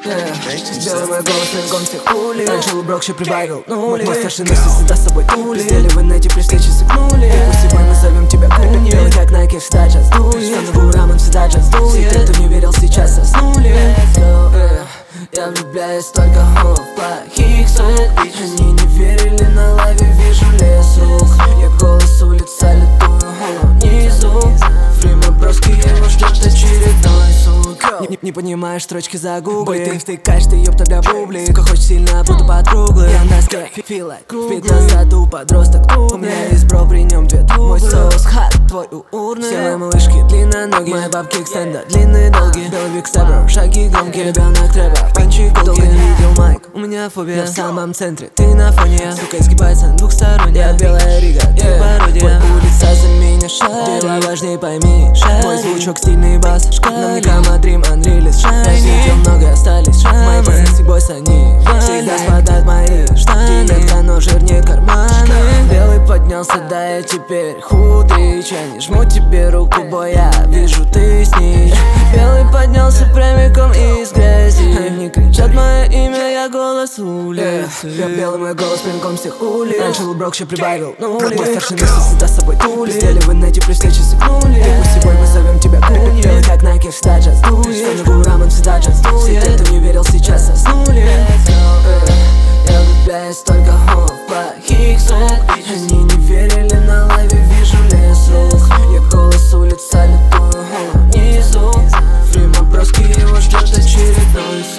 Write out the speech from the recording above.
Белый мой голос пинком всех пули. Раньше был брок, еще прибавил нули. Мой старший носит всегда с собой тули. Пиздели в инете при встрече сыкнули. Пусть мы назовем тебя Куни. Белый как Nike, всегда джаз дует. Станову рамен, всегда джаз дует. Все те, кто не верил, сейчас заснули. Я влюбляюсь только в плохих сук. Они не верили, на лаве вижу лес рук. Я голос улиц, салютую внизу. Время броски, его ждет очередной суд. Не понимаешь строчки загугли. Бой, ты втыкаешь, ты ёб тебя бубли. Сука, хочешь сильно, буду под круглый. Я на доске, feel like в 15 подросток. У меня есть бро, при нем две трубы. Мой соус хат, твой у урны. Все мои малышки длинноногие, мои бабки экстенда длинные долгие. Белый биг степер, шаги громкие. Ребенок трэпа, панчи долго не видел майк. У меня фобия в самом центре, ты на фоне. Сука изгибается двухсторонняя. Белая рига, ты пародия. Улица за меня шарит. Дела важнее, пойми, шарит. Мой звучок стильный бас. Наверняка Мадрим, Unrealist. Я видел много, остались мои позиции, бойс, они всегда спадают мои штаны. Детка, но жирнее карманы. Белый поднялся, да я теперь худрич. Я не жму тебе руку, бой, я вижу, ты снич. Белый поднялся прямиком из грязи. Они кричат мое имя, я голос улицы. Белый мой голос пинком всех улиц. Раньше был брок, еще прибавил нули. Мой старший носит всегда с собой тули. Пиздели в инете при встрече сыкнули. Пусть сегодня мы зовем тебя Куни. Белый как Nike, всегда джаз дует. Станову рамен, всегда джаз дует. Все те, кто не верил, сейчас заснули. Я влюбляюсь только в плохих сук. Они не верили, на лаве вижу лес рук. Я голос улиц, салютую внизу. Время броски, его ждет очередной суд.